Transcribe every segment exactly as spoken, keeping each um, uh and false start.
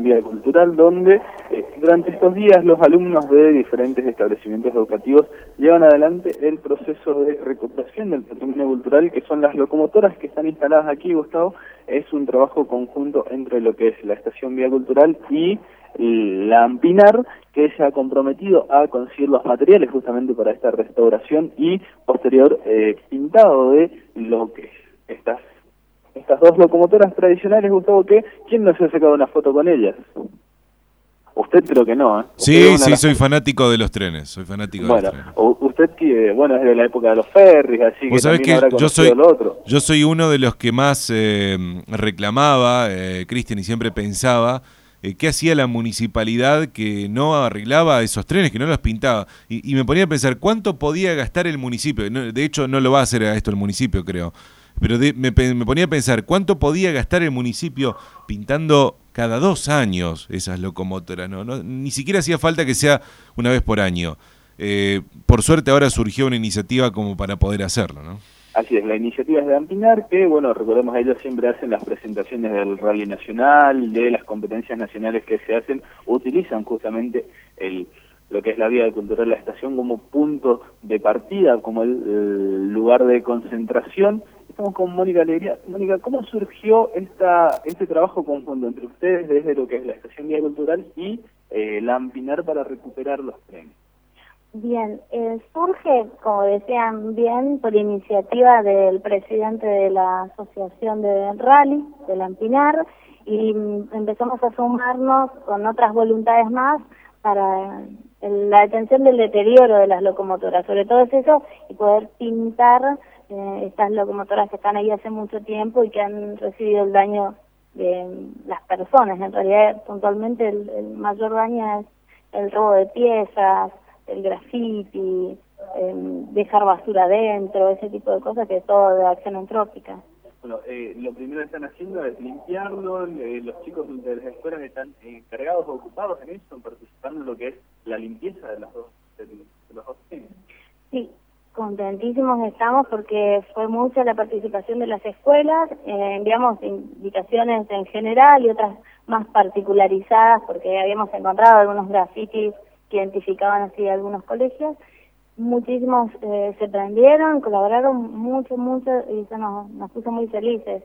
Vía Cultural, donde eh, durante estos días los alumnos de diferentes establecimientos educativos llevan adelante el proceso de recuperación del patrimonio cultural, que son las locomotoras que están instaladas aquí, Gustavo. Es un trabajo conjunto entre lo que es la Estación Vía Cultural y la AMPINAR, que se ha comprometido a conseguir los materiales justamente para esta restauración y posterior eh, pintado de lo que estas estas dos locomotoras tradicionales, Gustavo, que ¿quién no se ha sacado una foto con ellas? Usted creo que no, ¿eh? Sí, sí, soy fanático de los trenes, soy fanático bueno, de los trenes. Usted que, bueno, es de la época de los ferries, así que también que habrá yo conocido soy, lo otro. Yo soy uno de los que más eh, reclamaba, eh, Cristian, y siempre pensaba, eh, ¿qué hacía la municipalidad que no arreglaba esos trenes, que no los pintaba? Y, y me ponía a pensar, ¿cuánto podía gastar el municipio? No, de hecho, no lo va a hacer a esto el municipio, creo. Pero de, me, me ponía a pensar, ¿cuánto podía gastar el municipio pintando cada dos años esas locomotoras? No, no, ni siquiera hacía falta que sea una vez por año. Eh, por suerte ahora surgió una iniciativa como para poder hacerlo, ¿no? Así es, la iniciativa es de AMPINAR, que, bueno, recordemos, ellos siempre hacen las presentaciones del Rally Nacional, de las competencias nacionales que se hacen, utilizan justamente el lo que es la Vía Cultural, la estación, como punto de partida, como el, el lugar de concentración. Estamos con Mónica Alegría. Mónica, ¿cómo surgió esta este trabajo conjunto entre ustedes desde lo que es la Estación Vía Cultural y eh, la AMPINAR para recuperar los trenes? Bien, eh, surge, como decían bien, por iniciativa del presidente de la Asociación de Rally, de la AMPINAR, y empezamos a sumarnos con otras voluntades más para la atención del deterioro de las locomotoras, sobre todo es eso, y poder pintar eh, estas locomotoras que están ahí hace mucho tiempo y que han recibido el daño de las personas. En realidad, puntualmente, el, el mayor daño es el robo de piezas, el graffiti, eh, dejar basura adentro, ese tipo de cosas, que es todo de acción antrópica. Bueno, eh, lo primero que están haciendo es limpiarlo, eh, los chicos de las escuelas están encargados o ocupados en eso, participando en lo que es la limpieza de, las dos, de, de los dos trenes. Sí, contentísimos estamos porque fue mucha la participación de las escuelas, eh, enviamos invitaciones en general y otras más particularizadas porque habíamos encontrado algunos grafitis que identificaban así algunos colegios. Muchísimos eh, se prendieron, colaboraron mucho, mucho y eso nos, nos puso muy felices.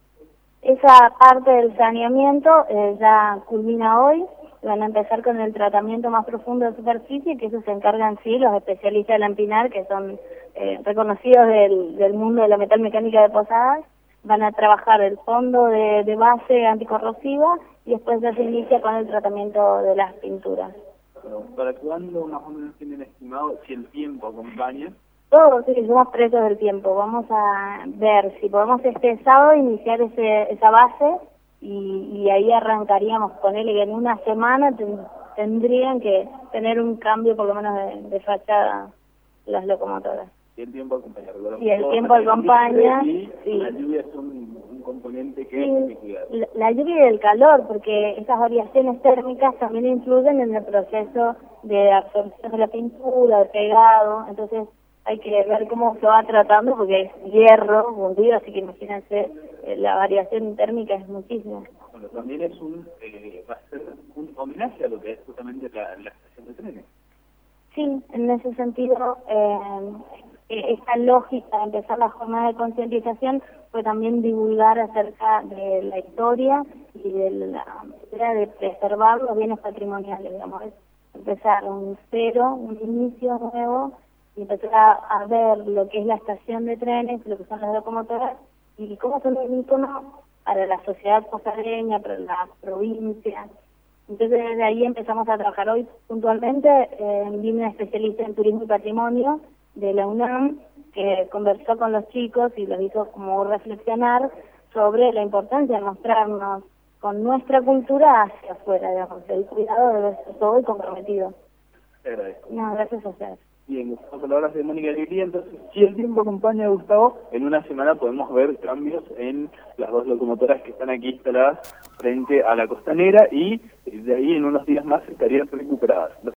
Esa parte del saneamiento eh, ya culmina hoy, van a empezar con el tratamiento más profundo de superficie, que eso se encargan sí los especialistas de la AMPINAR, que son eh, reconocidos del, del mundo de la metalmecánica de Posadas. Van a trabajar el fondo de, de base anticorrosiva y después ya se inicia con el tratamiento de las pinturas. ¿Para cuándo más o menos tienen estimado, si el tiempo acompaña? Todos sí, somos presos del tiempo. Vamos a ver si podemos este sábado iniciar ese, esa base y, y ahí arrancaríamos con él, que en una semana ten, tendrían que tener un cambio por lo menos de, de fachada las locomotoras. Si el tiempo acompaña. Si el tiempo acompaña, y sí. La lluvia es un, un componente que sí, hay que cuidar. La, la lluvia y el calor, porque esas variaciones térmicas también influyen en el proceso de absorción de la pintura, de pegado, entonces hay que ver cómo se va tratando, porque es hierro fundido, así que imagínense, eh, la variación térmica es muchísima. Bueno, también es un, eh, va a ser un homenaje a lo que es justamente la, la estación de trenes. Sí, en ese sentido, eh, esta lógica de empezar la jornada de concientización fue también divulgar acerca de la historia y de la manera de preservar los bienes patrimoniales, digamos, es empezar un cero, un inicio nuevo, y empezar a, a ver lo que es la estación de trenes, lo que son las locomotoras, y cómo son un ícono para la sociedad posadeña, para la provincia. Entonces desde ahí empezamos a trabajar. Hoy puntualmente eh, vino una especialista en turismo y patrimonio de la UNAM que conversó con los chicos y los hizo como reflexionar sobre la importancia de mostrarnos con nuestra cultura hacia afuera, digamos, el cuidado debe ser todo y comprometido. Te agradezco. No, gracias a ustedes. Bien, Gustavo, palabras de Mónica Alegría. Entonces, si el tiempo acompaña, Gustavo, en una semana podemos ver cambios en las dos locomotoras que están aquí instaladas frente a la costanera y de ahí en unos días más estarían recuperadas.